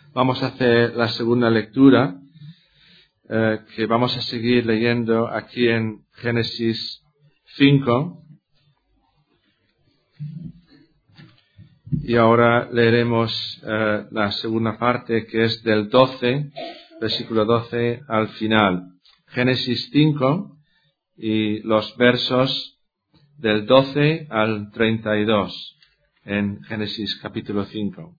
Vamos a hacer la segunda lectura, que vamos a seguir leyendo aquí en Génesis 5. Y ahora leeremos la segunda parte, que es del 12, versículo 12 al final. Génesis 5 y los versos del 12 al 32 en Génesis capítulo 5.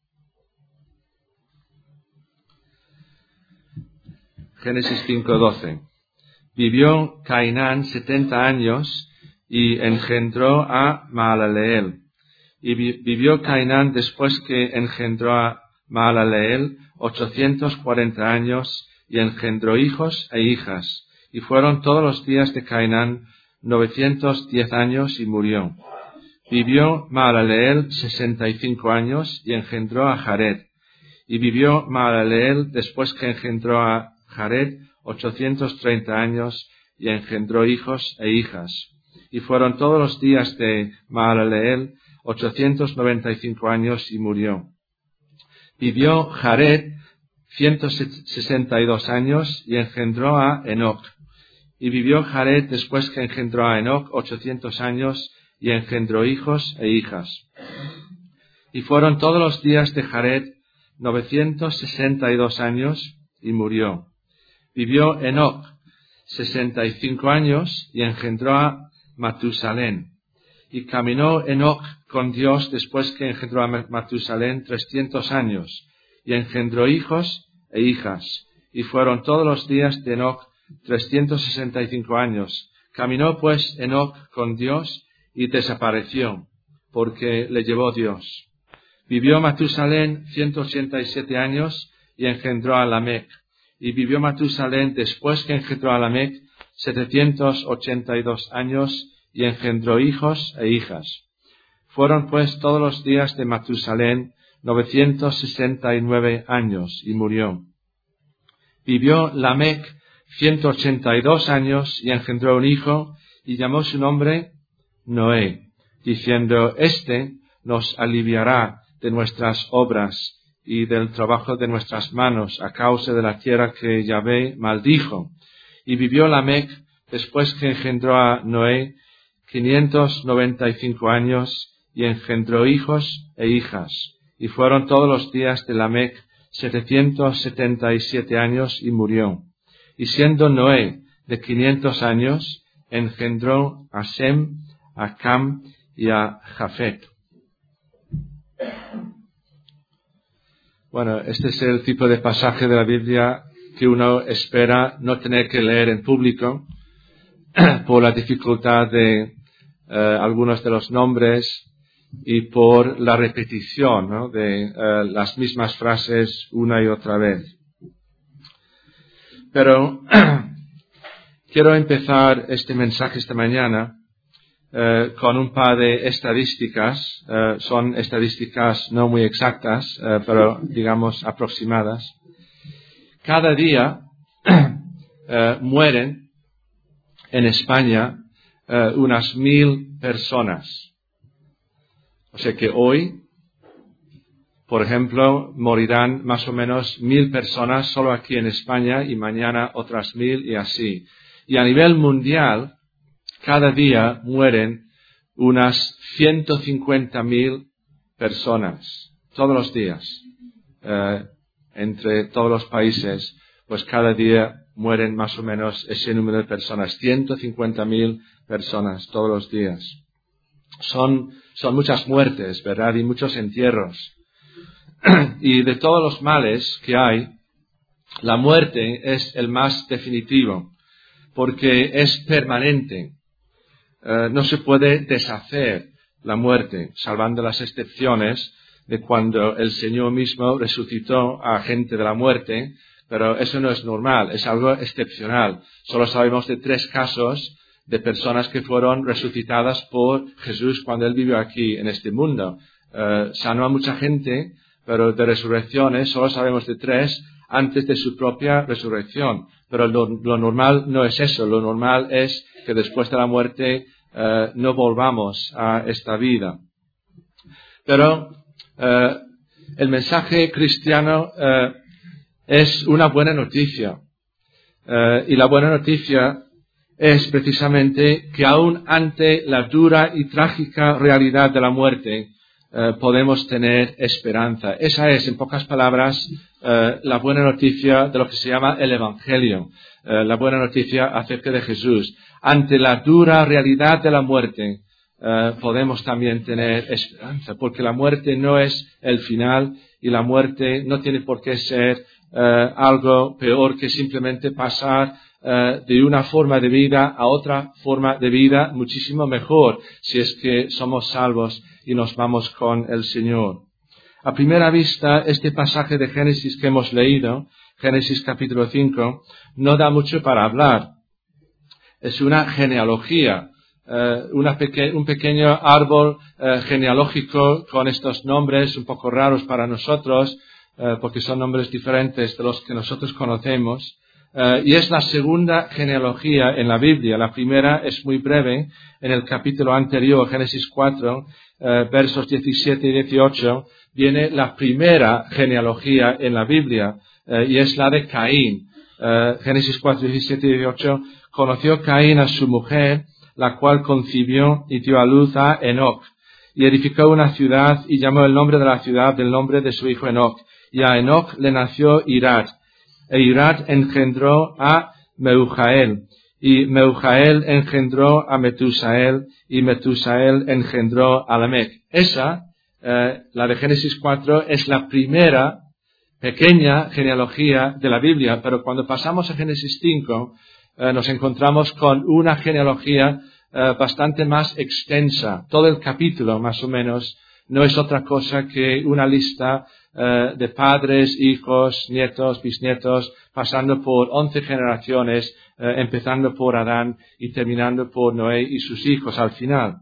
Génesis 5:12. Vivió Cainán 70 años y engendró a Mahalaleel. Y vivió Cainán después que engendró a Mahalaleel 840 años y engendró hijos e hijas. Y fueron todos los días de Cainán 910 años y murió. Vivió Mahalaleel 65 años y engendró a Jared. Y vivió Mahalaleel después que engendró a Jared 830 años y engendró hijos e hijas. Y fueron todos los días de Mahalaleel 895 años y murió. Vivió Jared 162 años y engendró a Enoc. Y vivió Jared después que engendró a Enoc 800 años y engendró hijos e hijas. Y fueron todos los días de Jared 962 años y murió. Vivió Enoc 65 años y engendró a Matusalén. Y caminó Enoc con Dios después que engendró a Matusalén 300 años y engendró hijos e hijas. Y fueron todos los días de Enoc 365 años. Caminó pues Enoc con Dios y desapareció, porque le llevó Dios. Vivió Matusalén 187 años y engendró a Lamec. Y vivió Matusalén después que engendró a Lamec 782 años y engendró hijos e hijas. Fueron pues todos los días de Matusalén 969 años y murió. Vivió Lamec 182 años y engendró un hijo y llamó su nombre Noé, diciendo: Este nos aliviará de nuestras obras y del trabajo de nuestras manos a causa de la tierra que Yahvé maldijo. Y vivió Lamec después que engendró a Noé 595 años y engendró hijos e hijas. Y fueron todos los días de Lamec 777 años y murió. Y siendo Noé de 500 años, engendró a Sem, a Cam y a Jafet. Bueno, este es el tipo de pasaje de la Biblia que uno espera no tener que leer en público por la dificultad de algunos de los nombres y por la repetición, ¿no?, de las mismas frases una y otra vez. Pero quiero empezar este mensaje esta mañana con un par de estadísticas. Son estadísticas no muy exactas, pero digamos aproximadas. Cada día mueren en España unas 1000 personas. O sea que hoy, por ejemplo, morirán más o menos 1000 personas solo aquí en España y mañana otras 1000 y así. Y a nivel mundial, cada día mueren unas 150.000 personas, todos los días, entre todos los países, pues cada día mueren más o menos ese número de personas, 150.000 personas todos los días. Son muchas muertes, ¿verdad? Y muchos entierros. Y de todos los males que hay, la muerte es el más definitivo, porque es permanente. No se puede deshacer la muerte, salvando las excepciones de cuando el Señor mismo resucitó a gente de la muerte, pero eso no es normal, es algo excepcional. Solo sabemos de 3 casos de personas que fueron resucitadas por Jesús cuando Él vivió aquí en este mundo. Sanó a mucha gente, pero de resurrecciones solo sabemos de 3 antes de su propia resurrección. Pero lo normal no es eso. Lo normal es que después de la muerte no volvamos a esta vida. Pero el mensaje cristiano es una buena noticia. Y la buena noticia es precisamente que aún ante la dura y trágica realidad de la muerte, podemos tener esperanza. Esa es, en pocas palabras, la buena noticia de lo que se llama el Evangelio, la buena noticia acerca de Jesús. Ante la dura realidad de la muerte, podemos también tener esperanza, porque la muerte no es el final y la muerte no tiene por qué ser algo peor que simplemente pasar de una forma de vida a otra forma de vida muchísimo mejor, si es que somos salvos y nos vamos con el Señor. A primera vista, este pasaje de Génesis que hemos leído, Génesis capítulo 5, no da mucho para hablar. Es una genealogía, un pequeño árbol genealógico con estos nombres un poco raros para nosotros, porque son nombres diferentes de los que nosotros conocemos. Y es la segunda genealogía en la Biblia. La primera es muy breve, en el capítulo anterior, Génesis 4, versos 17 y 18, viene la primera genealogía en la Biblia, y es la de Caín. Génesis 4, 17 y 18, conoció Caín a su mujer, la cual concibió y dio a luz a Enoc, y edificó una ciudad y llamó el nombre de la ciudad del nombre de su hijo Enoc. Y a Enoc le nació Irad, e Irad engendró a Meujael, y Meujael engendró a Metusael, y Metusael engendró a Lamec. Esa, la de Génesis 4, es la primera pequeña genealogía de la Biblia, pero cuando pasamos a Génesis 5, nos encontramos con una genealogía bastante más extensa. Todo el capítulo, más o menos, no es otra cosa que una lista de padres, hijos, nietos, bisnietos, pasando por 11 generaciones, empezando por Adán y terminando por Noé y sus hijos al final.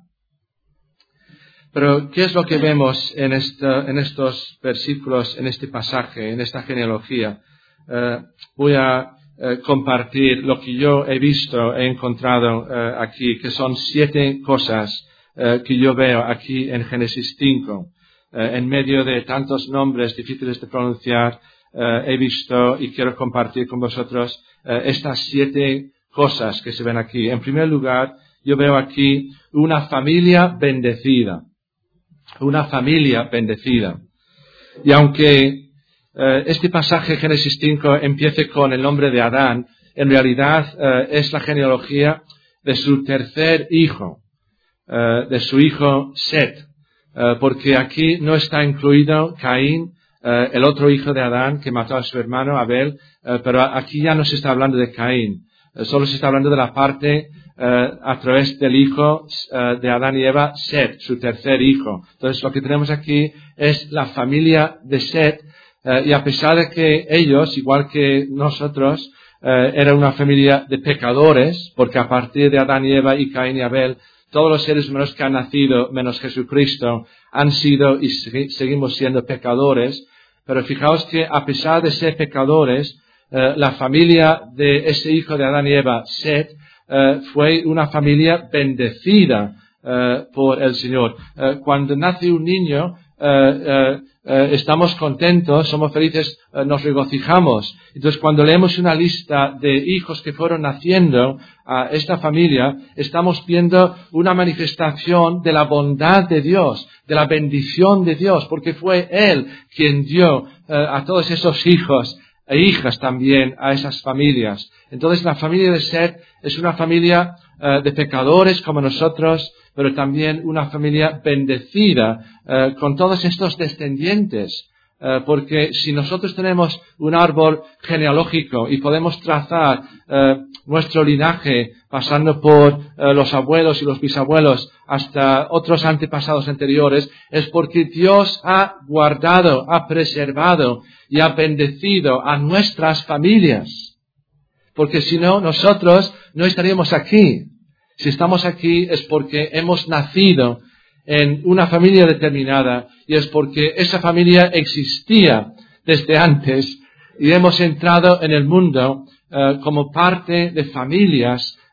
Pero, ¿qué es lo que vemos en estos versículos, en este pasaje, en esta genealogía? Voy a compartir lo que yo he visto, he encontrado aquí, que son 7 cosas que yo veo aquí en Génesis 5. En medio de tantos nombres difíciles de pronunciar, he visto y quiero compartir con vosotros estas 7 cosas que se ven aquí. En primer lugar, yo veo aquí una familia bendecida. Una familia bendecida. Y aunque este pasaje, Génesis 5, empiece con el nombre de Adán, en realidad es la genealogía de su tercer hijo, de su hijo Set, porque aquí no está incluido Caín, el otro hijo de Adán que mató a su hermano Abel, pero aquí ya no se está hablando de Caín, solo se está hablando de la parte a través del hijo de Adán y Eva, Set, su tercer hijo. Entonces lo que tenemos aquí es la familia de Set, y a pesar de que ellos, igual que nosotros, era una familia de pecadores, porque a partir de Adán y Eva y Caín y Abel, todos los seres humanos que han nacido, menos Jesucristo, han sido y seguimos siendo pecadores. Pero fijaos que a pesar de ser pecadores, la familia de ese hijo de Adán y Eva, Set, fue una familia bendecida por el Señor. Cuando nace un niño, estamos contentos, somos felices, nos regocijamos. Entonces, cuando leemos una lista de hijos que fueron naciendo a esta familia, estamos viendo una manifestación de la bondad de Dios, de la bendición de Dios, porque fue Él quien dio a todos esos hijos e hijas también a esas familias. Entonces, la familia de Set es una familia de pecadores como nosotros, pero también una familia bendecida con todos estos descendientes. Porque si nosotros tenemos un árbol genealógico y podemos trazar nuestro linaje pasando por los abuelos y los bisabuelos hasta otros antepasados anteriores, es porque Dios ha guardado, ha preservado y ha bendecido a nuestras familias. Porque si no, nosotros no estaríamos aquí. Si estamos aquí es porque hemos nacido en una familia determinada y es porque esa familia existía desde antes y hemos entrado en el mundo como parte de familias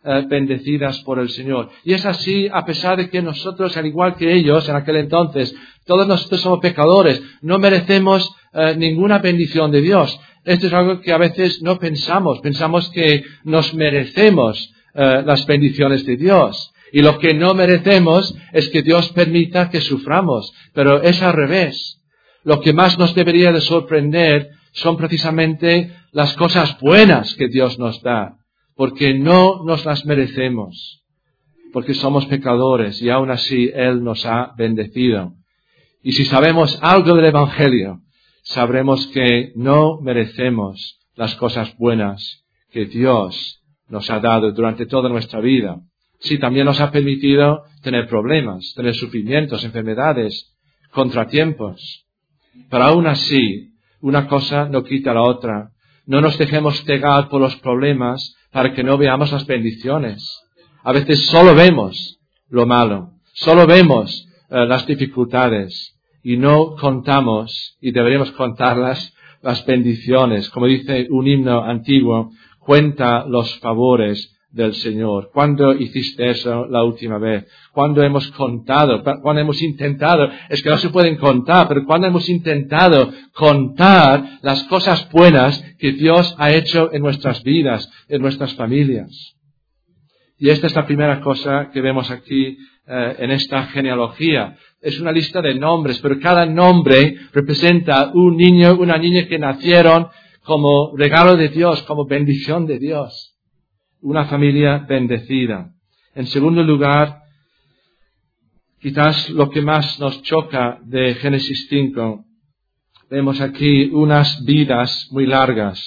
bendecidas por el Señor. Y es así a pesar de que nosotros, al igual que ellos en aquel entonces, todos nosotros somos pecadores, no merecemos ninguna bendición de Dios. Esto es algo que a veces no pensamos. Pensamos que nos merecemos las bendiciones de Dios. Y lo que no merecemos es que Dios permita que suframos. Pero es al revés. Lo que más nos debería de sorprender son precisamente las cosas buenas que Dios nos da. Porque no nos las merecemos. Porque somos pecadores y aún así Él nos ha bendecido. Y si sabemos algo del Evangelio, sabremos que no merecemos las cosas buenas que Dios nos ha dado durante toda nuestra vida. Sí, también nos ha permitido tener problemas, tener sufrimientos, enfermedades, contratiempos. Pero aún así, una cosa no quita la otra. No nos dejemos cegar por los problemas para que no veamos las bendiciones. A veces solo vemos lo malo, solo vemos las dificultades y no contamos, y deberíamos contar las bendiciones. Como dice un himno antiguo, cuenta los favores del Señor. ¿Cuándo hiciste eso la última vez? ¿Cuándo hemos contado? ¿Cuándo hemos intentado? Es que no se pueden contar, pero ¿cuándo hemos intentado contar las cosas buenas que Dios ha hecho en nuestras vidas, en nuestras familias? Y esta es la primera cosa que vemos aquí en esta genealogía. Es una lista de nombres, pero cada nombre representa un niño, una niña que nacieron como regalo de Dios, como bendición de Dios. Una familia bendecida. En segundo lugar, quizás lo que más nos choca de Génesis 5, vemos aquí unas vidas muy largas.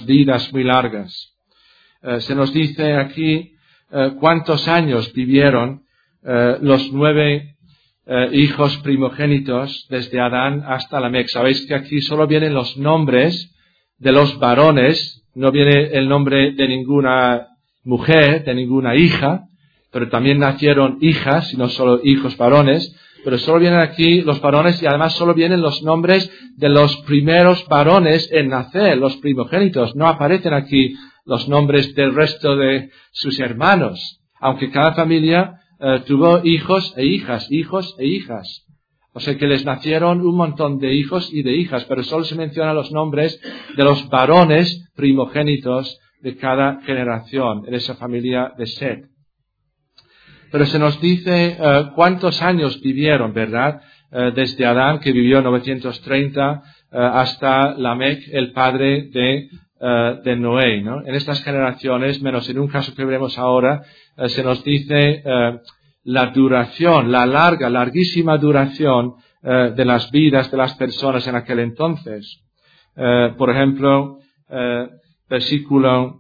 Se nos dice aquí cuántos años vivieron los 9 hijos primogénitos desde Adán hasta Lamec. Sabéis que aquí solo vienen los nombres de los varones, no viene el nombre de ninguna mujer, de ninguna hija, pero también nacieron hijas, y no solo hijos varones, pero solo vienen aquí los varones y además solo vienen los nombres de los primeros varones en nacer, los primogénitos. No aparecen aquí los nombres del resto de sus hermanos, aunque cada familia tuvo hijos e hijas. O sea que les nacieron un montón de hijos y de hijas, pero solo se mencionan los nombres de los varones primogénitos de cada generación en esa familia de Set. Pero se nos dice cuántos años vivieron, ¿verdad? Desde Adán, que vivió 930, hasta Lamec, el padre de Noé, ¿no? En estas generaciones, menos en un caso que veremos ahora, se nos dice la duración, la larguísima duración de las vidas de las personas en aquel entonces. Por ejemplo, versículo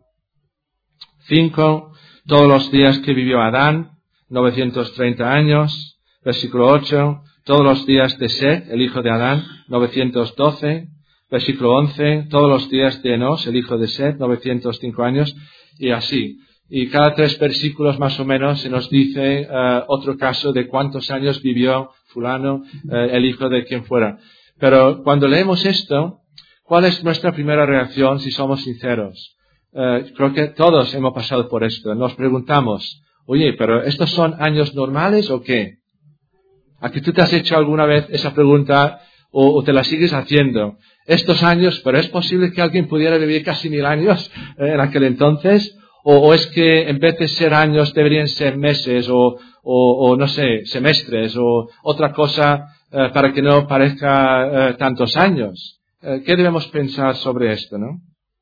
5, todos los días que vivió Adán, 930 años. Versículo 8, todos los días de Set, el hijo de Adán, 912. Versículo 11, todos los días de Enos, el hijo de Set, 905 años, y así. Y cada 3 versículos más o menos se nos dice otro caso de cuántos años vivió fulano, el hijo de quien fuera. Pero cuando leemos esto, ¿cuál es nuestra primera reacción si somos sinceros? Creo que todos hemos pasado por esto. Nos preguntamos, oye, ¿pero estos son años normales o qué? ¿A que tú te has hecho alguna vez esa pregunta o te la sigues haciendo? Estos años, ¿pero es posible que alguien pudiera vivir casi 1000 años en aquel entonces? ¿O es que en vez de ser años deberían ser meses o no sé, semestres o otra cosa para que no parezca tantos años? ¿Qué debemos pensar sobre esto, no?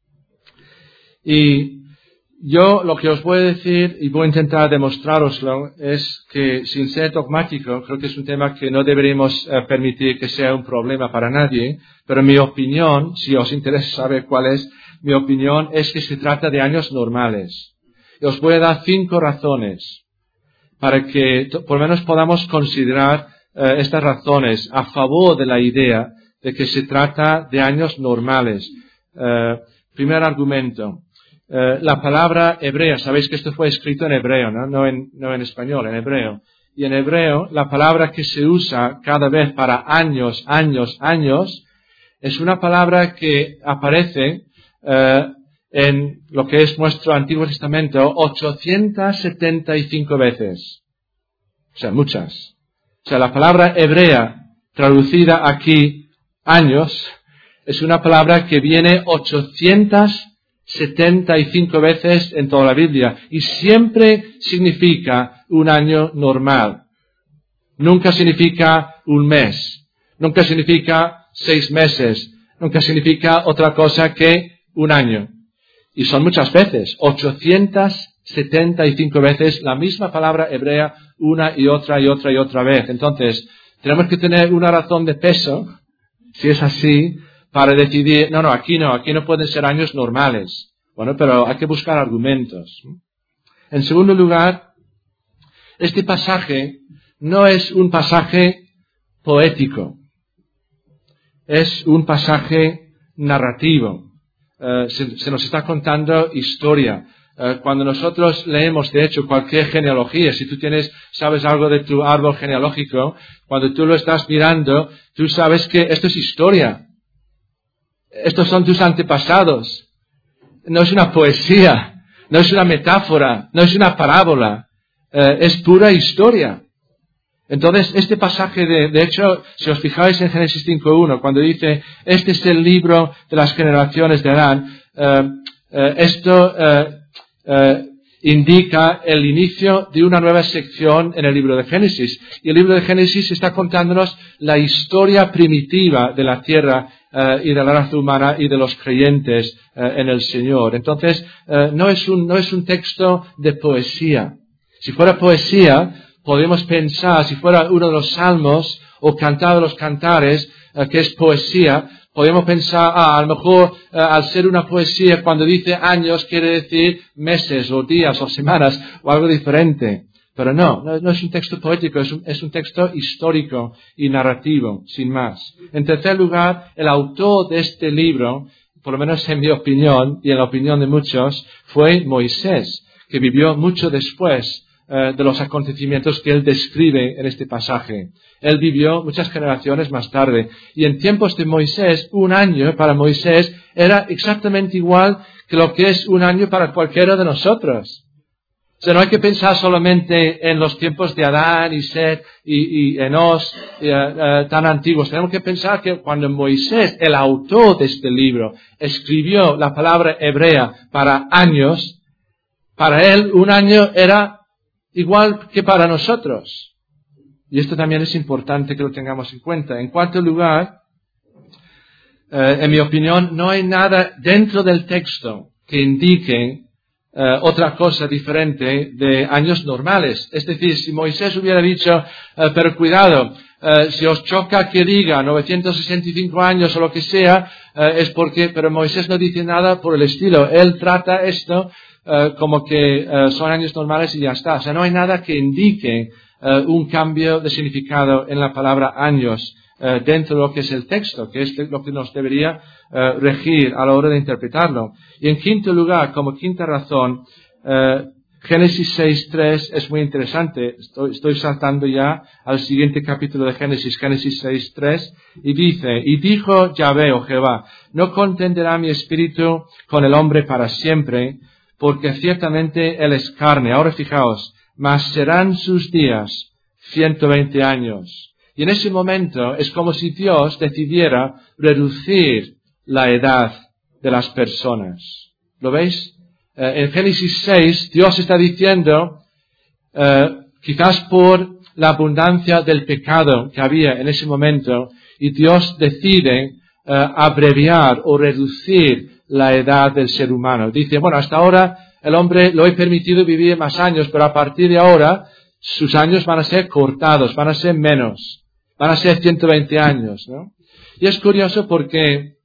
Y yo lo que os voy a decir y voy a intentar demostrároslo es que sin ser dogmático, creo que es un tema que no deberíamos permitir que sea un problema para nadie, pero mi opinión, si os interesa saber cuál es mi opinión, es que se trata de años normales. Y os voy a dar 5 razones para que por lo menos podamos considerar estas razones a favor de la idea de que se trata de años normales. Primer argumento. La palabra hebrea, sabéis que esto fue escrito en hebreo, no en español, en hebreo. Y en hebreo, la palabra que se usa cada vez para años, es una palabra que aparece en lo que es nuestro Antiguo Testamento 875 veces. O sea, muchas. O sea, la palabra hebrea traducida aquí, años, es una palabra que viene 875 veces en toda la Biblia y siempre significa un año normal. Nunca significa un mes, nunca significa 6 meses, nunca significa otra cosa que un año. Y son muchas veces, 875 veces la misma palabra hebrea una y otra y otra y otra vez. Entonces, tenemos que tener una razón de peso, si es así, para decidir, no, aquí no pueden ser años normales. Bueno, pero hay que buscar argumentos. En segundo lugar, este pasaje no es un pasaje poético, es un pasaje narrativo. Se nos está contando historia. Cuando nosotros leemos, de hecho, cualquier genealogía, si tú sabes algo de tu árbol genealógico, cuando tú lo estás mirando, tú sabes que esto es historia. Estos son tus antepasados. No es una poesía, no es una metáfora, no es una parábola. Es pura historia. Entonces, este pasaje, de hecho, si os fijáis en Génesis 5.1, cuando dice, este es el libro de las generaciones de Adán, esto indica el inicio de una nueva sección en el libro de Génesis. Y el libro de Génesis está contándonos la historia primitiva de la tierra y de la raza humana y de los creyentes en el Señor. Entonces, no es un texto de poesía. Si fuera poesía, podemos pensar, si fuera uno de los salmos o cantado de los cantares, que es poesía, podemos pensar, a lo mejor al ser una poesía, cuando dice años, quiere decir meses o días o semanas o algo diferente. Pero no es un texto poético, es un texto histórico y narrativo, sin más. En tercer lugar, el autor de este libro, por lo menos en mi opinión y en la opinión de muchos, fue Moisés, que vivió mucho después de los acontecimientos que él describe en este pasaje. Él vivió muchas generaciones más tarde. Y en tiempos de Moisés, un año para Moisés era exactamente igual que lo que es un año para cualquiera de nosotros. O sea, no hay que pensar solamente en los tiempos de Adán y Set y Enos tan antiguos. Tenemos que pensar que cuando Moisés, el autor de este libro, escribió la palabra hebrea para años, para él un año era igual que para nosotros. Y esto también es importante que lo tengamos en cuenta. En cuarto lugar, en mi opinión, no hay nada dentro del texto que indique otra cosa diferente de años normales. Es decir, si Moisés hubiera dicho, pero cuidado, si os choca que diga 965 años o lo que sea, es porque, pero Moisés no dice nada por el estilo. Él trata esto como que son años normales y ya está. O sea, no hay nada que indique un cambio de significado en la palabra años dentro de lo que es el texto, que es lo que nos debería regir a la hora de interpretarlo. Y en quinto lugar, como quinta razón, Génesis 6.3 es muy interesante. Estoy saltando ya al siguiente capítulo de Génesis 6.3, y dice, y dijo Yahvé o Jehová, no contenderá mi espíritu con el hombre para siempre, porque ciertamente él es carne. Ahora fijaos, mas serán sus días 120 años. Y en ese momento es como si Dios decidiera reducir la edad de las personas. ¿Lo veis? En Génesis 6, Dios está diciendo, quizás por la abundancia del pecado que había en ese momento, y Dios decide abreviar o reducir la edad del ser humano. Dice, bueno, hasta ahora el hombre lo he permitido vivir más años, pero a partir de ahora sus años van a ser cortados, van a ser menos, van a ser 120 años, ¿no? Y es curioso porque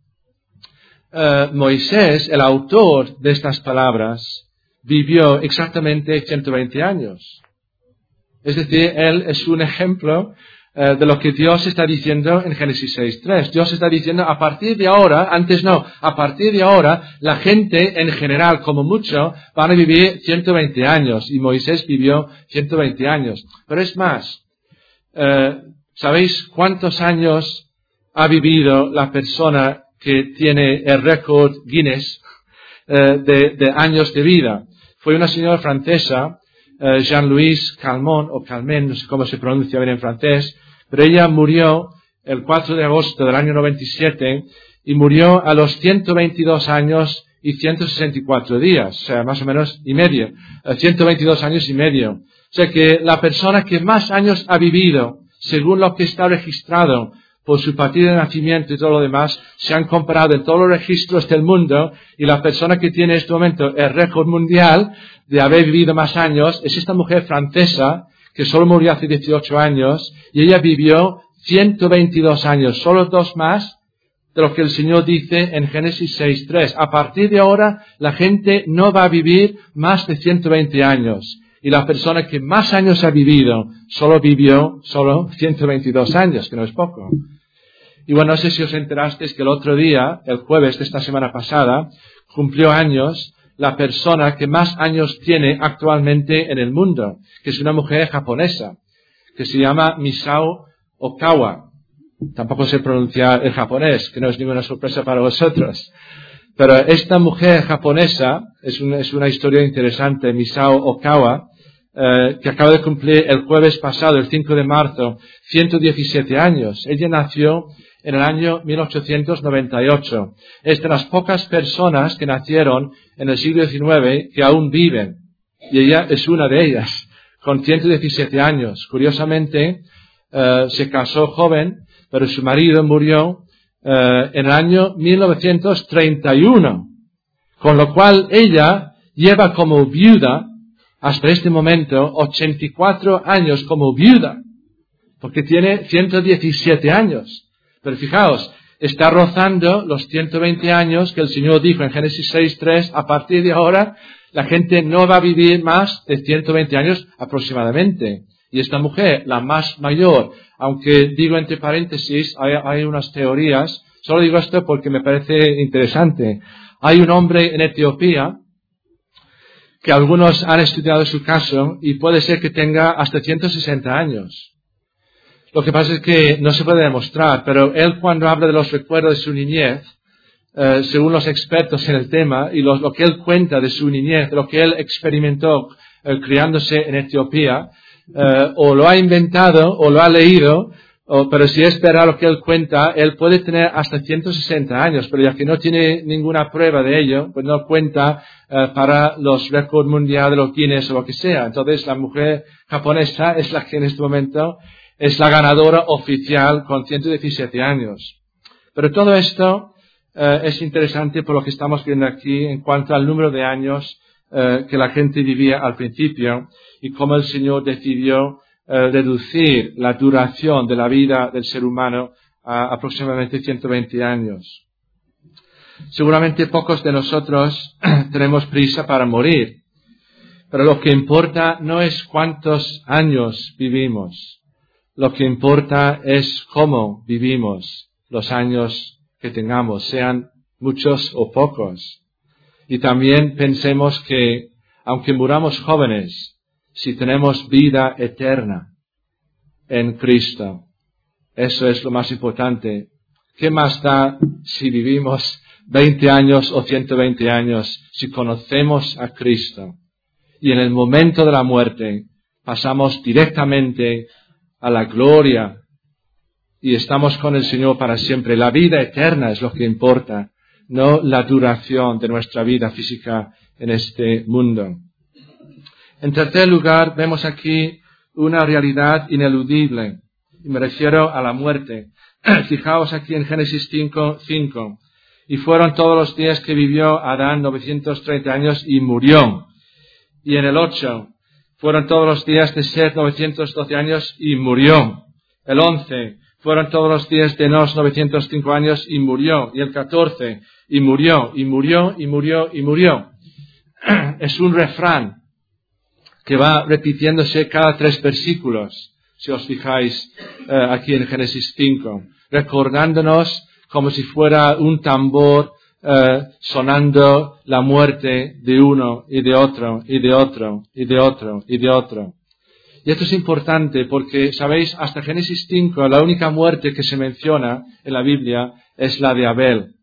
Moisés, el autor de estas palabras, vivió exactamente 120 años. Es decir, él es un ejemplo de lo que Dios está diciendo en Génesis 6.3. Dios está diciendo, a partir de ahora, antes no, a partir de ahora, la gente en general, como mucho, van a vivir 120 años. Y Moisés vivió 120 años. Pero es más, ¿sabéis cuántos años ha vivido la persona que tiene el récord Guinness de años de vida. Fue una señora francesa, Jean-Louise Calment, o Calment, no sé cómo se pronuncia bien en francés, pero ella murió el 4 de agosto del año 97 y murió a los 122 años y 164 días, o sea, más o menos y medio, 122 años y medio. O sea que la persona que más años ha vivido, según lo que está registrado por su partida de nacimiento y todo lo demás, se han comparado en todos los registros del mundo, y la persona que tiene en este momento el récord mundial de haber vivido más años es esta mujer francesa que solo murió hace 18 años, y ella vivió 122 años, solo 2 más de lo que el Señor dice en Génesis 6:3. A partir de ahora, la gente no va a vivir más de 120 años. Y la persona que más años ha vivido vivió 122 años, que no es poco. Y bueno, no sé si os enterasteis que el otro día, el jueves de esta semana pasada, cumplió años la persona que más años tiene actualmente en el mundo, que es una mujer japonesa, que se llama Misao Okawa. Tampoco sé pronunciar el japonés, que no es ninguna sorpresa para vosotros. Pero esta mujer japonesa, es una historia interesante, Misao Okawa, que acaba de cumplir el jueves pasado, el 5 de marzo, 117 años. Ella nació en el año 1898. Es de las pocas personas que nacieron en el siglo XIX que aún viven. Y ella es una de ellas, con 117 años. Curiosamente, se casó joven, pero su marido murió en el año 1931. Con lo cual ella lleva como viuda hasta este momento 84 años como viuda, porque tiene 117 años. Pero fijaos, está rozando los 120 años que el Señor dijo en Génesis 6:3, a partir de ahora la gente no va a vivir más de 120 años aproximadamente. Y esta mujer, la más mayor, aunque digo entre paréntesis, hay unas teorías, solo digo esto porque me parece interesante. Hay un hombre en Etiopía que algunos han estudiado su caso y puede ser que tenga hasta 160 años. Lo que pasa es que no se puede demostrar, pero él cuando habla de los recuerdos de su niñez, según los expertos en el tema, y lo que él cuenta de su niñez, de lo que él experimentó criándose en Etiopía, o lo ha inventado o lo ha leído, pero si es verdad lo que él cuenta, él puede tener hasta 160 años, pero ya que no tiene ninguna prueba de ello, pues no cuenta para los récords mundiales de los Guinness o lo que sea. Entonces la mujer japonesa es la que en este momento es la ganadora oficial con 117 años. Pero todo esto es interesante por lo que estamos viendo aquí en cuanto al número de años que la gente vivía al principio y cómo el Señor decidió reducir la duración de la vida del ser humano a aproximadamente 120 años. Seguramente pocos de nosotros tenemos prisa para morir, pero lo que importa no es cuántos años vivimos, lo que importa es cómo vivimos los años que tengamos, sean muchos o pocos. Y también pensemos que, aunque muramos jóvenes, si tenemos vida eterna en Cristo, eso es lo más importante. ¿Qué más da si vivimos 20 años o 120 años si conocemos a Cristo? Y en el momento de la muerte pasamos directamente a la gloria y estamos con el Señor para siempre. La vida eterna es lo que importa, no la duración de nuestra vida física en este mundo. En tercer lugar, vemos aquí una realidad ineludible, y me refiero a la muerte. Fijaos aquí en Génesis 5:5. Y fueron todos los días que vivió Adán 930 años y murió. Y en el 8, fueron todos los días de Set 912 años y murió. El 11, fueron todos los días de Enos 905 años y murió. Y el 14, y murió, y murió, y murió, y murió. Es un refrán que va repitiéndose cada 3 versículos, si os fijáis aquí en Génesis 5, recordándonos como si fuera un tambor sonando la muerte de uno y de otro, y de otro, y de otro, y de otro. Y esto es importante porque, sabéis, hasta Génesis 5 la única muerte que se menciona en la Biblia es la de Abel,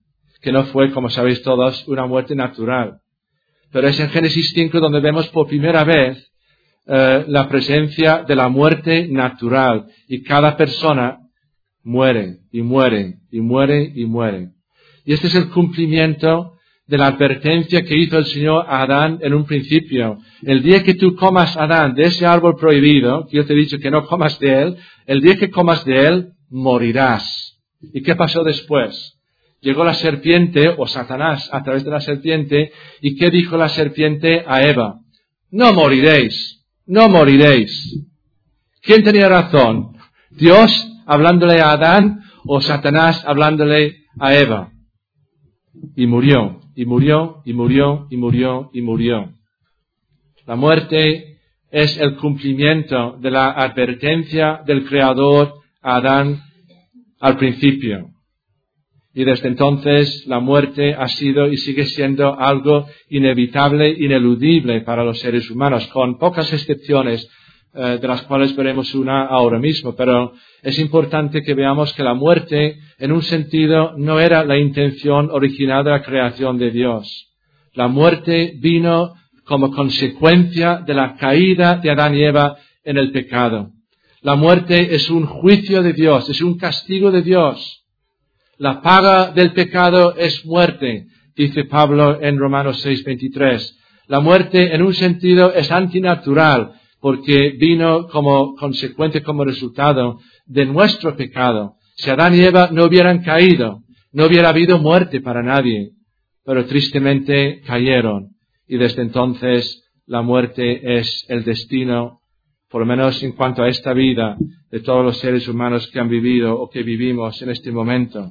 que no fue, como sabéis todos, una muerte natural. Pero es en Génesis 5 donde vemos por primera vez la presencia de la muerte natural. Y cada persona muere, y muere, y muere, y muere. Y este es el cumplimiento de la advertencia que hizo el Señor a Adán en un principio. El día que tú comas, Adán, de ese árbol prohibido, que yo te he dicho que no comas de él, el día que comas de él, morirás. ¿Y qué pasó después? Llegó la serpiente, o Satanás, a través de la serpiente, ¿y qué dijo la serpiente a Eva? No moriréis, no moriréis. ¿Quién tenía razón? ¿Dios hablándole a Adán o Satanás hablándole a Eva? Y murió, y murió, y murió, y murió, y murió. La muerte es el cumplimiento de la advertencia del Creador a Adán al principio. Y desde entonces la muerte ha sido y sigue siendo algo inevitable, ineludible para los seres humanos, con pocas excepciones, de las cuales veremos una ahora mismo. Pero es importante que veamos que la muerte, en un sentido, no era la intención original de la creación de Dios. La muerte vino como consecuencia de la caída de Adán y Eva en el pecado. La muerte es un juicio de Dios, es un castigo de Dios. La paga del pecado es muerte, dice Pablo en Romanos 6:23. La muerte, en un sentido, es antinatural, porque vino como consecuencia, como resultado de nuestro pecado. Si Adán y Eva no hubieran caído, no hubiera habido muerte para nadie, pero tristemente cayeron. Y desde entonces la muerte es el destino, por lo menos en cuanto a esta vida, de todos los seres humanos que han vivido o que vivimos en este momento.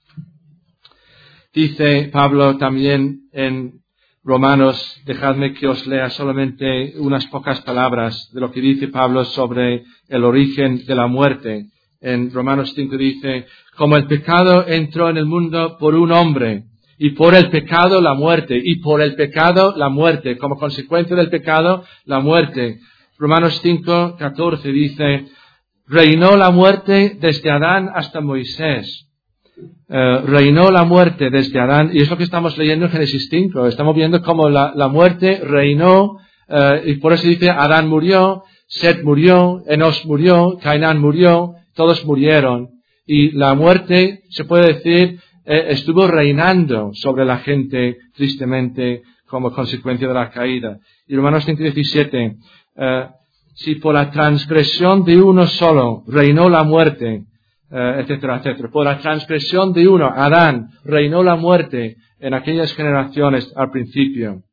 Dice Pablo también en Romanos, dejadme que os lea solamente unas pocas palabras de lo que dice Pablo sobre el origen de la muerte. En Romanos 5 dice, como el pecado entró en el mundo por un hombre, y por el pecado la muerte, y por el pecado la muerte, como consecuencia del pecado la muerte. Romanos 5:14 dice, reinó la muerte desde Adán hasta Moisés. Reinó la muerte desde Adán, y es lo que estamos leyendo en Génesis 5. Estamos viendo cómo la muerte reinó, y por eso dice, Adán murió, Set murió, Enos murió, Cainán murió, todos murieron. Y la muerte, se puede decir, estuvo reinando sobre la gente, tristemente, como consecuencia de la caída. Y Romanos 5:17, si por la transgresión de uno solo reinó la muerte, etcétera, etcétera. Por la transgresión de uno, Adán, reinó la muerte en aquellas generaciones al principio.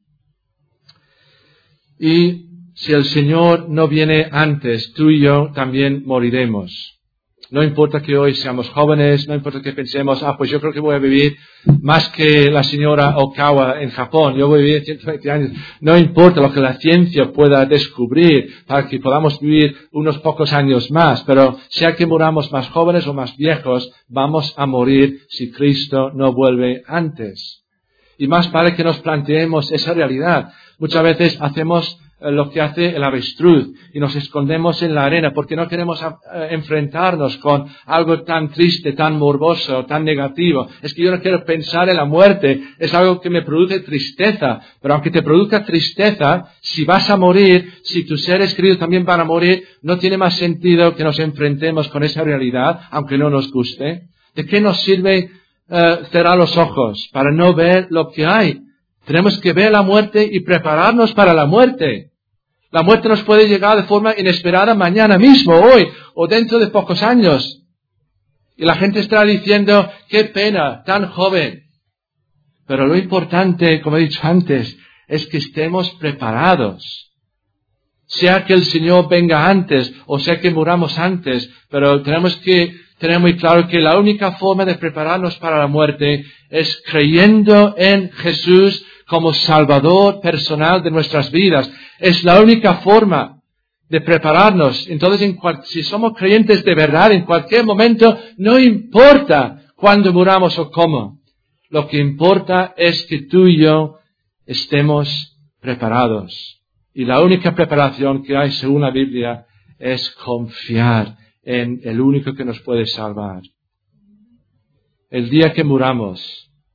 Y si el Señor no viene antes, tú y yo también moriremos. No importa que hoy seamos jóvenes, no importa que pensemos, pues yo creo que voy a vivir más que la señora Okawa en Japón, yo voy a vivir 120 años. No importa lo que la ciencia pueda descubrir para que podamos vivir unos pocos años más, pero sea que muramos más jóvenes o más viejos, vamos a morir si Cristo no vuelve antes. Y más vale que nos planteemos esa realidad. Muchas veces hacemos lo que hace el avestruz y nos escondemos en la arena porque no queremos enfrentarnos con algo tan triste, tan morboso, tan negativo. Es que yo no quiero pensar en la muerte, es algo que me produce tristeza, pero aunque te produzca tristeza, si vas a morir, si tus seres queridos también van a morir, no tiene más sentido que nos enfrentemos con esa realidad, aunque no nos guste. ¿De qué nos sirve cerrar los ojos para no ver lo que hay? Tenemos que ver la muerte y prepararnos para la muerte. La muerte nos puede llegar de forma inesperada mañana mismo, hoy, o dentro de pocos años. Y la gente estará diciendo, qué pena, tan joven. Pero lo importante, como he dicho antes, es que estemos preparados. Sea que el Señor venga antes, o sea que muramos antes, pero tenemos que tener muy claro que la única forma de prepararnos para la muerte es creyendo en Jesús como Salvador personal de nuestras vidas. Es la única forma de prepararnos. Entonces, si somos creyentes de verdad, en cualquier momento, no importa cuándo muramos o cómo. Lo que importa es que tú y yo estemos preparados. Y la única preparación que hay, según la Biblia, es confiar en el único que nos puede salvar. El día que muramos,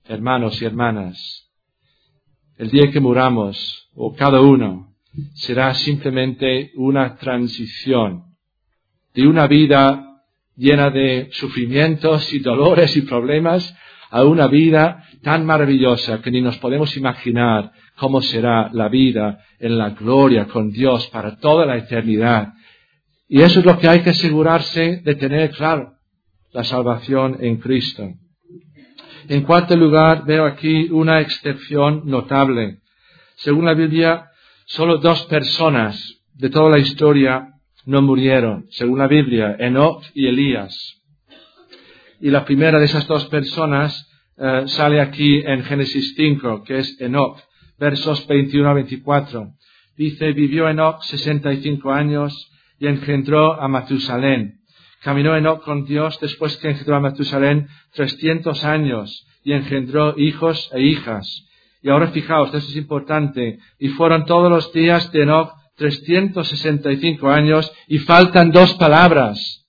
hermanos y hermanas, el día que muramos, o cada uno, será simplemente una transición de una vida llena de sufrimientos y dolores y problemas a una vida tan maravillosa que ni nos podemos imaginar cómo será la vida en la gloria con Dios para toda la eternidad. Y eso es lo que hay que asegurarse de tener claro, la salvación en Cristo. En cuarto lugar, veo aquí una excepción notable. Según la Biblia, solo 2 personas de toda la historia no murieron. Según la Biblia, Enoc y Elías. Y la primera de esas 2 personas sale aquí en Génesis 5, que es Enoc, versos 21 a 24. Dice, vivió Enoc 65 años y engendró a Matusalén. Caminó Enoc con Dios después que engendró a Matusalén 300 años y engendró hijos e hijas. Y ahora fijaos, esto es importante, y fueron todos los días de Enoc 365 años y faltan 2 palabras.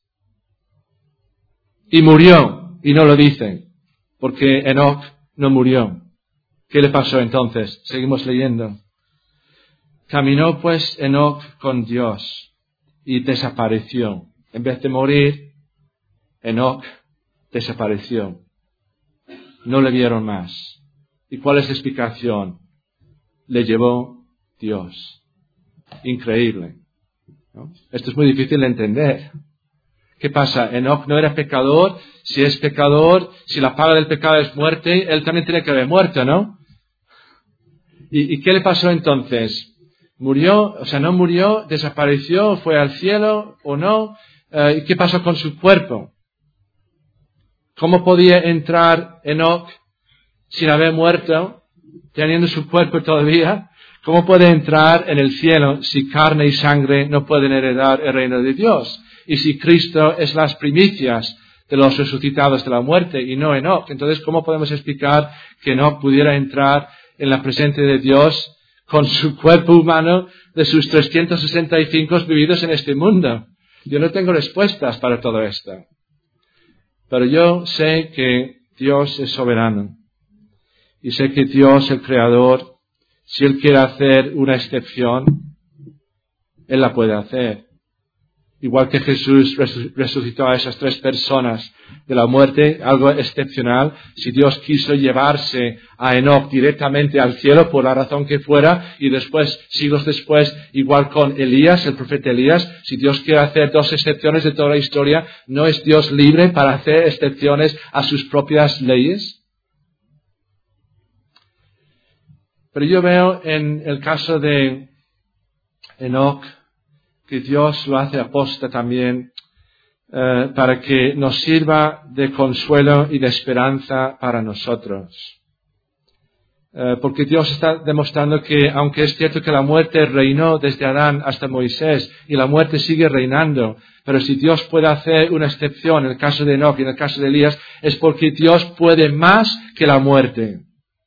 Y murió, y no lo dicen, porque Enoc no murió. ¿Qué le pasó entonces? Seguimos leyendo. Caminó pues Enoc con Dios y desapareció. En vez de morir, Enoc desapareció. No le vieron más. ¿Y cuál es la explicación? Le llevó Dios. Increíble, ¿no? Esto es muy difícil de entender. ¿Qué pasa? Enoc no era pecador. Si es pecador, si la paga del pecado es muerte, él también tiene que haber muerto, ¿no? ¿Y qué le pasó entonces? ¿Murió? O sea, no murió, desapareció, fue al cielo o no. ¿Y qué pasó con su cuerpo? ¿Cómo podía entrar Enoc sin haber muerto, teniendo su cuerpo todavía? ¿Cómo puede entrar en el cielo si carne y sangre no pueden heredar el reino de Dios? Y si Cristo es las primicias de los resucitados de la muerte y no Enoc, entonces ¿cómo podemos explicar que Enoc pudiera entrar en la presencia de Dios con su cuerpo humano de sus 365 vividos en este mundo? Yo no tengo respuestas para todo esto. Pero yo sé que Dios es soberano. Y sé que Dios, el Creador, si Él quiere hacer una excepción, Él la puede hacer. Igual que Jesús resucitó a esas 3 personas de la muerte, algo excepcional. Si Dios quiso llevarse a Enoc directamente al cielo, por la razón que fuera, y después, siglos después, igual con Elías, el profeta Elías, si Dios quiere hacer 2 excepciones de toda la historia, ¿no es Dios libre para hacer excepciones a sus propias leyes? Pero yo veo en el caso de Enoc que Dios lo hace aposta también para que nos sirva de consuelo y de esperanza para nosotros. Porque Dios está demostrando que, aunque es cierto que la muerte reinó desde Adán hasta Moisés y la muerte sigue reinando, pero si Dios puede hacer una excepción en el caso de Enoc y en el caso de Elías, es porque Dios puede más que la muerte.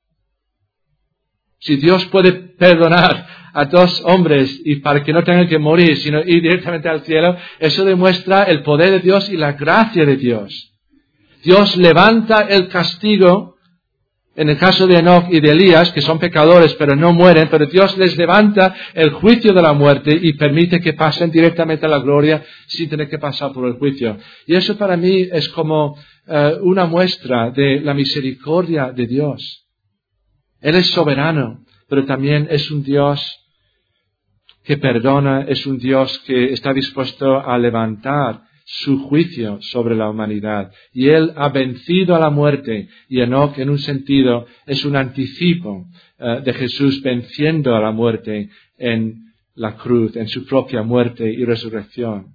Si Dios puede perdonar a 2 hombres y para que no tengan que morir, sino ir directamente al cielo, eso demuestra el poder de Dios y la gracia de Dios. Dios levanta el castigo, en el caso de Enoc y de Elías, que son pecadores pero no mueren, pero Dios les levanta el juicio de la muerte y permite que pasen directamente a la gloria sin tener que pasar por el juicio. Y eso para mí es como una muestra de la misericordia de Dios. Él es soberano, pero también es un Dios que perdona, es un Dios que está dispuesto a levantar su juicio sobre la humanidad. Y Él ha vencido a la muerte, y Enoc, en un sentido, es un anticipo de Jesús venciendo a la muerte en la cruz, en su propia muerte y resurrección.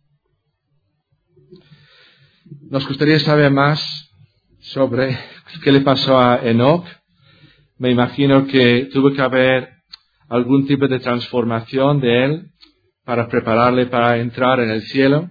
Nos gustaría saber más sobre qué le pasó a Enoc. Me imagino que tuvo que haber algún tipo de transformación de él para prepararle para entrar en el cielo.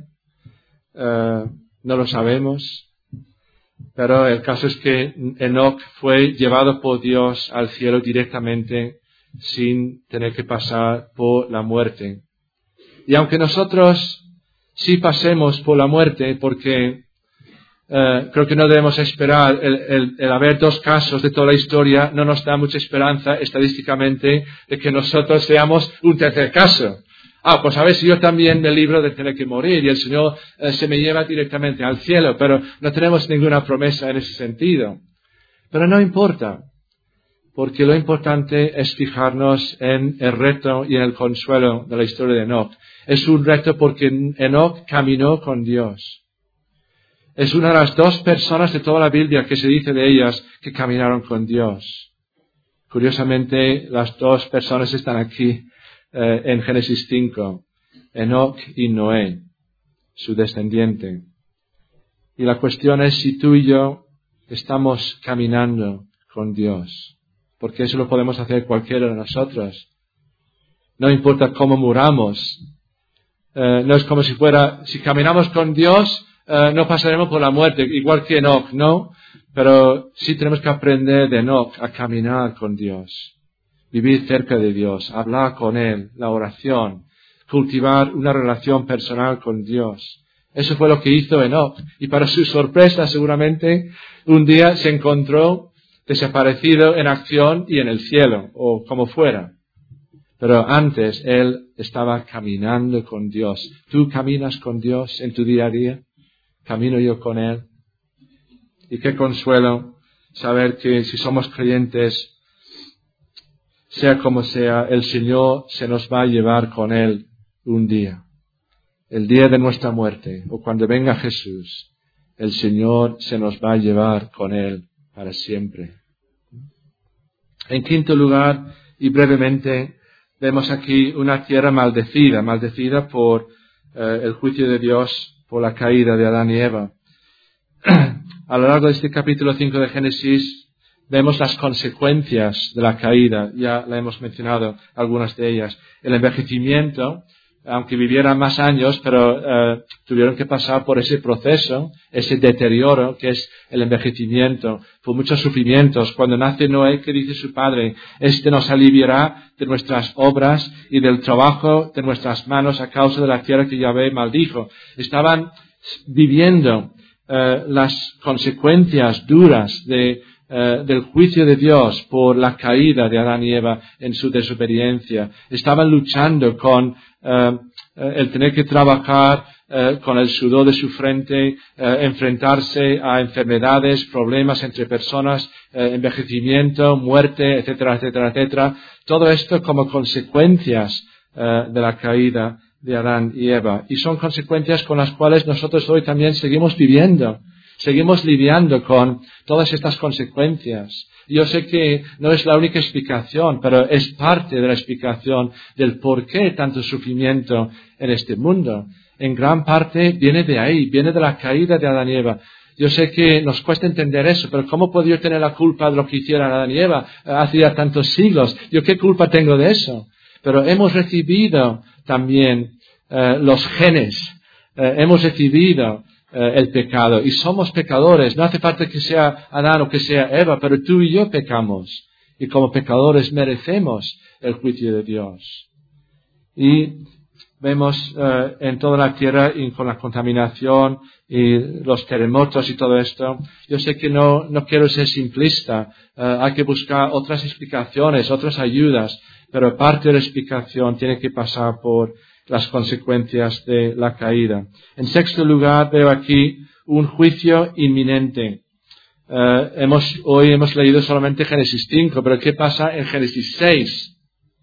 No lo sabemos. Pero el caso es que Enoc fue llevado por Dios al cielo directamente sin tener que pasar por la muerte. Y aunque nosotros sí pasemos por la muerte, porque creo que no debemos esperar. El haber dos casos de toda la historia no nos da mucha esperanza estadísticamente de que nosotros seamos un tercer caso. Pues a ver si yo también me libro de tener que morir y el Señor se me lleva directamente al cielo, pero no tenemos ninguna promesa en ese sentido. Pero no importa, porque lo importante es fijarnos en el reto y en el consuelo de la historia de Enoc. Es un reto porque Enoc caminó con Dios. Es una de las dos personas de toda la Biblia que se dice de ellas que caminaron con Dios. Curiosamente, las dos personas están aquí en Génesis 5, Enoc y Noé, su descendiente. Y la cuestión es si tú y yo estamos caminando con Dios, porque eso lo podemos hacer cualquiera de nosotros. No importa cómo muramos. No es como si caminamos con Dios, no pasaremos por la muerte, igual que Enoc, ¿no? Pero sí tenemos que aprender de Enoc a caminar con Dios, vivir cerca de Dios, hablar con Él, la oración, cultivar una relación personal con Dios. Eso fue lo que hizo Enoc. Y para su sorpresa, seguramente, un día se encontró desaparecido en acción y en el cielo, o como fuera. Pero antes él estaba caminando con Dios. ¿Tú caminas con Dios en tu día a día? ¿Camino yo con Él? Y qué consuelo saber que si somos creyentes, sea como sea, el Señor se nos va a llevar con Él un día. El día de nuestra muerte, o cuando venga Jesús, el Señor se nos va a llevar con Él para siempre. En quinto lugar, y brevemente, vemos aquí una tierra maldecida por el juicio de Dios, por la caída de Adán y Eva. A lo largo de este capítulo 5 de Génesis, vemos las consecuencias de la caída. Ya la hemos mencionado, algunas de ellas. El envejecimiento, aunque vivieran más años, pero tuvieron que pasar por ese proceso, ese deterioro que es el envejecimiento, por muchos sufrimientos. Cuando nace Noé, ¿qué dice su padre? Nos aliviará de nuestras obras y del trabajo de nuestras manos a causa de la tierra que Yahvé maldijo. Estaban viviendo las consecuencias duras del juicio de Dios por la caída de Adán y Eva en su desobediencia. Estaban luchando con el tener que trabajar con el sudor de su frente, enfrentarse a enfermedades, problemas entre personas, envejecimiento, muerte, etcétera, etcétera, etcétera. Todo esto como consecuencias de la caída de Adán y Eva. Y son consecuencias con las cuales nosotros hoy también seguimos viviendo. Seguimos lidiando con todas estas consecuencias. Yo sé que no es la única explicación, pero es parte de la explicación del por qué tanto sufrimiento en este mundo. En gran parte viene de ahí, viene de la caída de Adán y Eva. Yo sé que nos cuesta entender eso, pero ¿cómo puedo yo tener la culpa de lo que hicieron Adán y Eva hace ya tantos siglos? ¿Yo qué culpa tengo de eso? Pero hemos recibido también los genes, hemos recibido el pecado y somos pecadores. No hace falta que sea Adán o que sea Eva, pero tú y yo pecamos y como pecadores merecemos el juicio de Dios. Y vemos en toda la tierra y con la contaminación y los terremotos y todo esto. Yo sé que no quiero ser simplista, hay que buscar otras explicaciones, otras ayudas, pero parte de la explicación tiene que pasar por las consecuencias de la caída. En sexto lugar, veo aquí un juicio inminente. Hoy hemos leído solamente Génesis 5, pero ¿qué pasa en Génesis 6?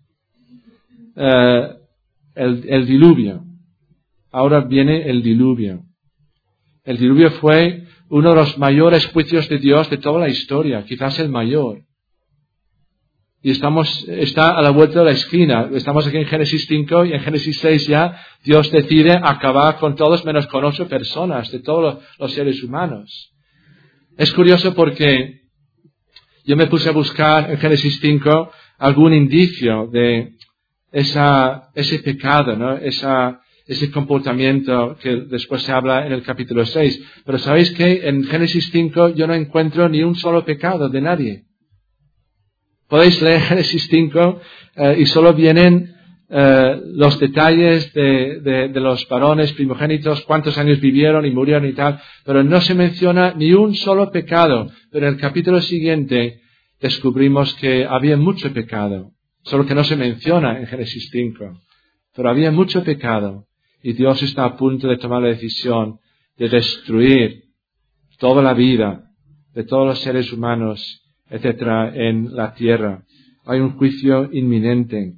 El diluvio. Ahora viene el diluvio. El diluvio fue uno de los mayores juicios de Dios de toda la historia, quizás el mayor. Y está a la vuelta de la esquina. Estamos aquí en Génesis 5 y en Génesis 6 ya Dios decide acabar con todos menos con 8 personas, de todos los seres humanos. Es curioso porque yo me puse a buscar en Génesis 5 algún indicio de ese pecado, ¿no? Ese comportamiento que después se habla en el capítulo 6. Pero ¿sabéis qué? En Génesis 5 yo no encuentro ni un solo pecado de nadie. Podéis leer Génesis 5 y solo vienen los detalles de los varones primogénitos, cuántos años vivieron y murieron y tal, pero no se menciona ni un solo pecado. Pero en el capítulo siguiente descubrimos que había mucho pecado, solo que no se menciona en Génesis 5. Pero había mucho pecado y Dios está a punto de tomar la decisión de destruir toda la vida de todos los seres humanos, etcétera, en la tierra. Hay un juicio inminente.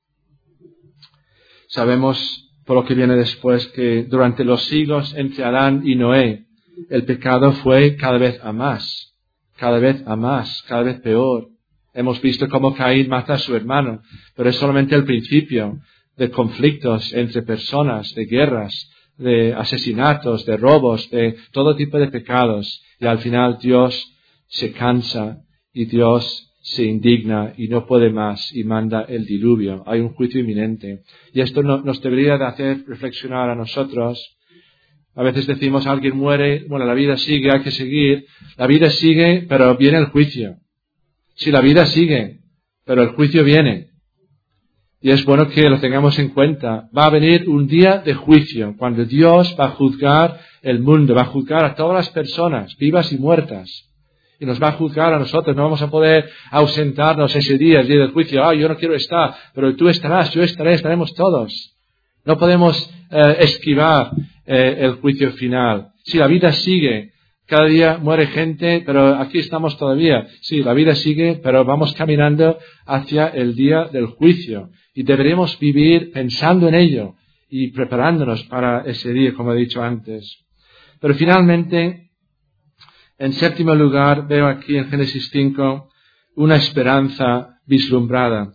Sabemos, por lo que viene después, que durante los siglos entre Adán y Noé, el pecado fue cada vez a más, cada vez peor. Hemos visto cómo Caín mata a su hermano, pero es solamente el principio de conflictos entre personas, de guerras, de asesinatos, de robos, de todo tipo de pecados. Y al final Dios se cansa y Dios se indigna y no puede más y manda el diluvio. Hay un juicio inminente. Y esto nos debería de hacer reflexionar a nosotros. A veces decimos, alguien muere, bueno, la vida sigue, hay que seguir. La vida sigue, pero viene el juicio. Sí, la vida sigue, pero el juicio viene. Y es bueno que lo tengamos en cuenta. Va a venir un día de juicio, cuando Dios va a juzgar el mundo, va a juzgar a todas las personas, vivas y muertas. Y nos va a juzgar a nosotros. No vamos a poder ausentarnos ese día, el día del juicio. Yo no quiero estar, pero tú estarás, yo estaré, estaremos todos. No podemos esquivar el juicio final. Sí, la vida sigue. Cada día muere gente, pero aquí estamos todavía. Sí, la vida sigue, pero vamos caminando hacia el día del juicio. Y deberíamos vivir pensando en ello y preparándonos para ese día, como he dicho antes. Pero finalmente, en séptimo lugar, veo aquí en Génesis 5 una esperanza vislumbrada.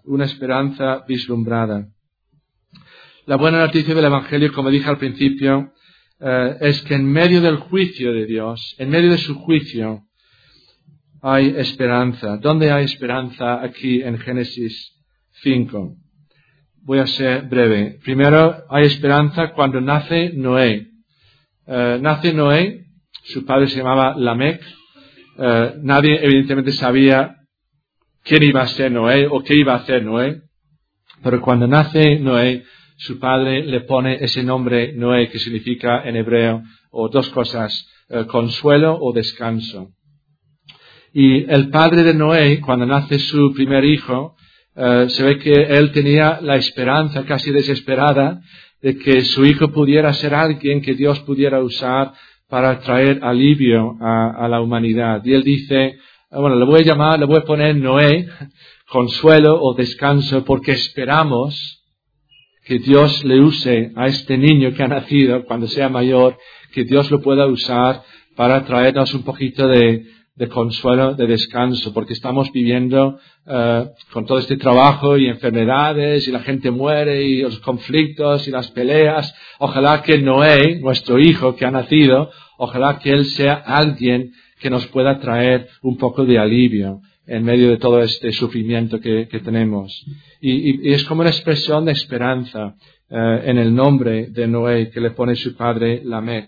La buena noticia del Evangelio, como dije al principio, es que en medio del juicio de Dios, en medio de su juicio, hay esperanza. ¿Dónde hay esperanza aquí en Génesis 5? Voy a ser breve. Primero, hay esperanza cuando nace Noé. Nace Noé, su padre se llamaba Lamec. Nadie evidentemente sabía quién iba a ser Noé o qué iba a hacer Noé. Pero cuando nace Noé, su padre le pone ese nombre Noé, que significa en hebreo, o dos cosas, consuelo o descanso. Y el padre de Noé, cuando nace su primer hijo, se ve que él tenía la esperanza casi desesperada de que su hijo pudiera ser alguien que Dios pudiera usar para traer alivio a la humanidad. Y él dice, bueno, le voy a poner Noé, consuelo o descanso, porque esperamos que Dios le use a este niño que ha nacido cuando sea mayor, que Dios lo pueda usar para traernos un poquito de consuelo, de descanso, porque estamos viviendo con todo este trabajo y enfermedades y la gente muere y los conflictos y las peleas. Ojalá que Noé, nuestro hijo que ha nacido, ojalá que él sea alguien que nos pueda traer un poco de alivio en medio de todo este sufrimiento que tenemos. Y es como una expresión de esperanza en el nombre de Noé que le pone su padre Lamec.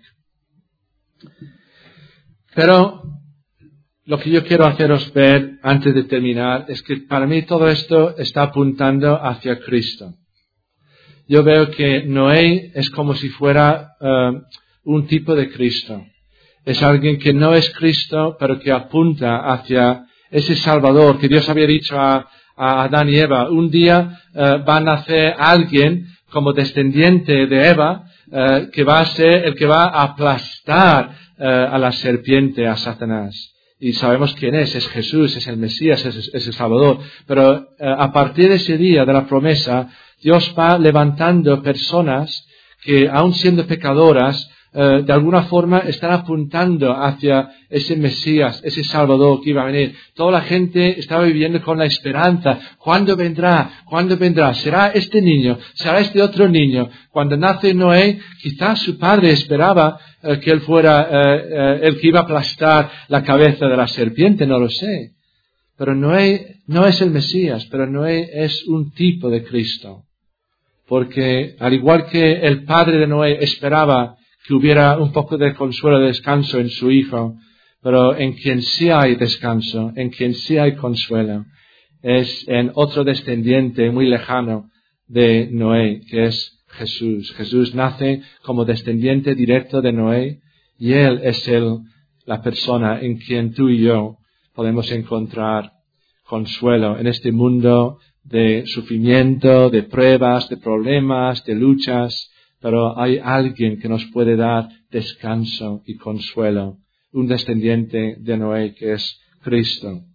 Pero lo que yo quiero haceros ver antes de terminar es que para mí todo esto está apuntando hacia Cristo. Yo veo que Noé es como si fuera un tipo de Cristo. Es alguien que no es Cristo, pero que apunta hacia ese Salvador que Dios había dicho a Adán y Eva. Un día va a nacer alguien como descendiente de Eva, que va a ser el que va a aplastar a la serpiente, a Satanás. Y sabemos quién es Jesús, es el Mesías, es el Salvador. Pero a partir de ese día de la promesa, Dios va levantando personas que, aun siendo pecadoras, de alguna forma están apuntando hacia ese Mesías, ese Salvador que iba a venir. Toda la gente estaba viviendo con la esperanza. ¿Cuándo vendrá? ¿Cuándo vendrá? ¿Será este niño? ¿Será este otro niño? Cuando nace Noé, quizás su padre esperaba que él fuera el que iba a aplastar la cabeza de la serpiente, no lo sé. Pero Noé no es el Mesías, pero Noé es un tipo de Cristo. Porque al igual que el padre de Noé esperaba que hubiera un poco de consuelo, de descanso en su hijo, pero en quien sí hay descanso, en quien sí hay consuelo, es en otro descendiente muy lejano, de Noé, que es Jesús. Jesús nace como descendiente directo de Noé y Él es la persona en quien tú y yo podemos encontrar consuelo en este mundo de sufrimiento, de pruebas, de problemas, de luchas, pero hay alguien que nos puede dar descanso y consuelo, un descendiente de Noé que es Cristo.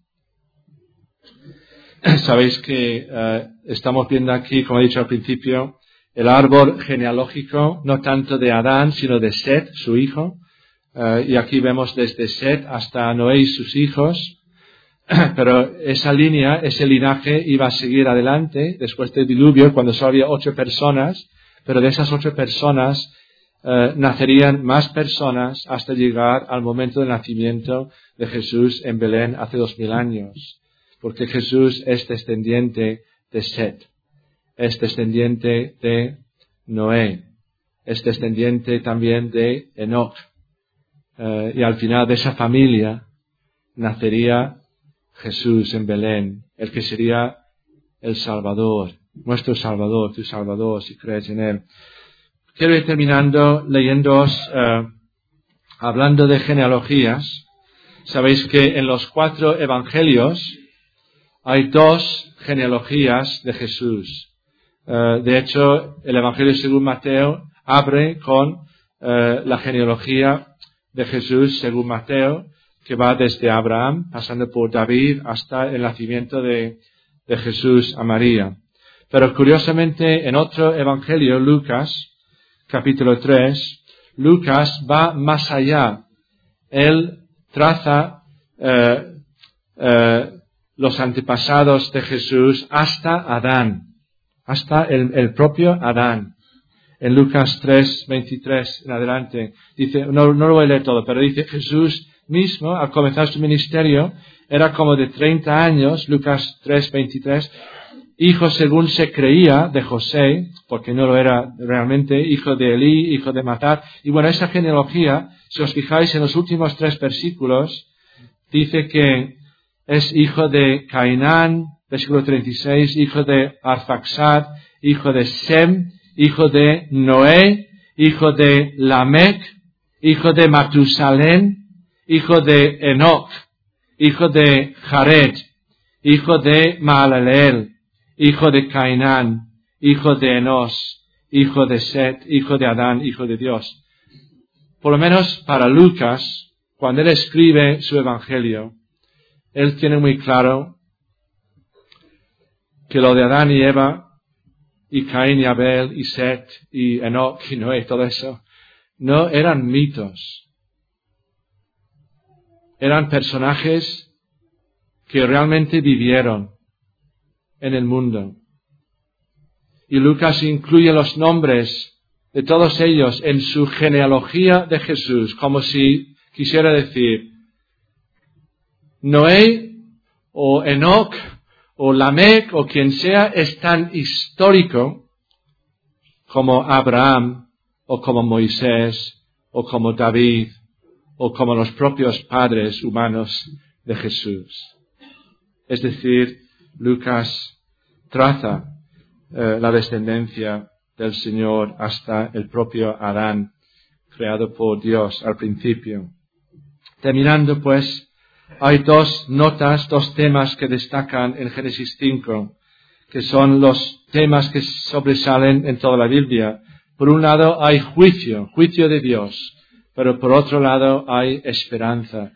Sabéis que estamos viendo aquí, como he dicho al principio, el árbol genealógico, no tanto de Adán, sino de Set, su hijo. Y aquí vemos desde Set hasta Noé y sus hijos. Pero esa línea, ese linaje iba a seguir adelante después del diluvio, cuando solo había 8 personas. Pero de esas 8 personas nacerían más personas hasta llegar al momento del nacimiento de Jesús en Belén hace 2000 años. Porque Jesús es descendiente de Set, es descendiente de Noé, es descendiente también de Enoch. Y al final de esa familia nacería Jesús en Belén, el que sería el Salvador, nuestro Salvador, tu Salvador, si crees en Él. Quiero ir terminando leyéndoos, hablando de genealogías. Sabéis que en los 4 evangelios hay 2 genealogías de Jesús. De hecho, el Evangelio según Mateo abre con la genealogía de Jesús según Mateo, que va desde Abraham, pasando por David, hasta el nacimiento de Jesús a María. Pero curiosamente, en otro evangelio, Lucas, capítulo 3, Lucas va más allá. Él traza los antepasados de Jesús hasta Adán, hasta el propio Adán. En Lucas 3:23 en adelante, dice, no lo voy a leer todo, pero dice, Jesús mismo, al comenzar su ministerio, era como de 30 años, Lucas 3:23, hijo según se creía de José, porque no lo era realmente, hijo de Elí, hijo de Matat. Y bueno, esa genealogía, si os fijáis en los últimos 3 versículos, dice que es hijo de Cainán, versículo 36, hijo de Arfaxad, hijo de Sem, hijo de Noé, hijo de Lamec, hijo de Matusalén, hijo de Enoch, hijo de Jared, hijo de Mahalaleel, hijo de Cainán, hijo de Enos, hijo de Set, hijo de Adán, hijo de Dios. Por lo menos para Lucas, cuando él escribe su evangelio, él tiene muy claro que lo de Adán y Eva, y Caín y Abel, y Set, y Enoch, y Noé, todo eso, no eran mitos. Eran personajes que realmente vivieron en el mundo. Y Lucas incluye los nombres de todos ellos en su genealogía de Jesús, como si quisiera decir, Noé, o Enoch, o Lamec, o quien sea, es tan histórico como Abraham, o como Moisés, o como David, o como los propios padres humanos de Jesús. Es decir, Lucas traza la descendencia del Señor hasta el propio Adán, creado por Dios al principio. Terminando, pues, hay 2 notas, 2 temas que destacan en Génesis 5, que son los temas que sobresalen en toda la Biblia. Por un lado hay juicio de Dios, pero por otro lado hay esperanza.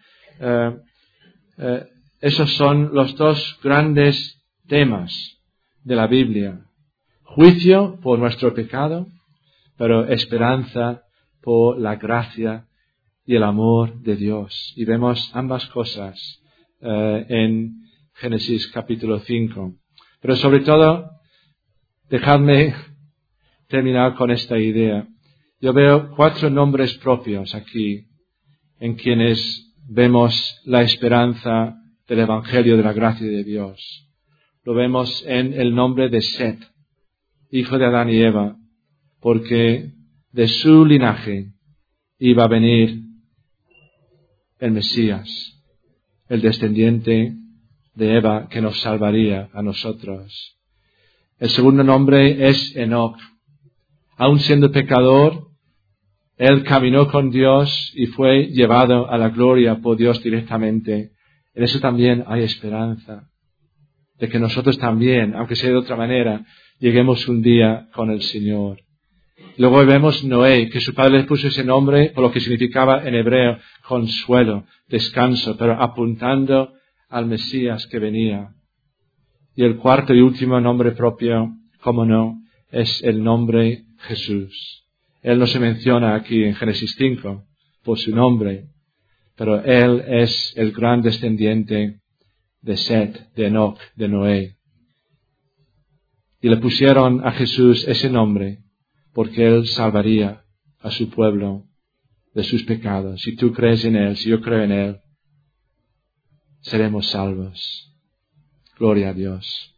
Esos son los 2 grandes temas de la Biblia. Juicio por nuestro pecado, pero esperanza por la gracia y el amor de Dios. Y vemos ambas cosas en Génesis capítulo 5. Pero sobre todo, dejadme terminar con esta idea. Yo veo 4 nombres propios aquí en quienes vemos la esperanza del Evangelio de la gracia de Dios. Lo vemos en el nombre de Set, hijo de Adán y Eva, porque de su linaje iba a venir el Mesías, el descendiente de Eva que nos salvaría a nosotros. El segundo nombre es Enoc. Aun siendo pecador, él caminó con Dios y fue llevado a la gloria por Dios directamente. En eso también hay esperanza, de que nosotros también, aunque sea de otra manera, lleguemos un día con el Señor. Luego vemos Noé, que su padre le puso ese nombre por lo que significaba en hebreo consuelo, descanso, pero apuntando al Mesías que venía. Y el cuarto y último nombre propio, como no, es el nombre Jesús. Él no se menciona aquí en Génesis 5 por su nombre, pero él es el gran descendiente de Set, de Enoc, de Noé. Y le pusieron a Jesús ese nombre porque él salvaría a su pueblo de sus pecados. Si tú crees en él, si yo creo en él, seremos salvos. Gloria a Dios.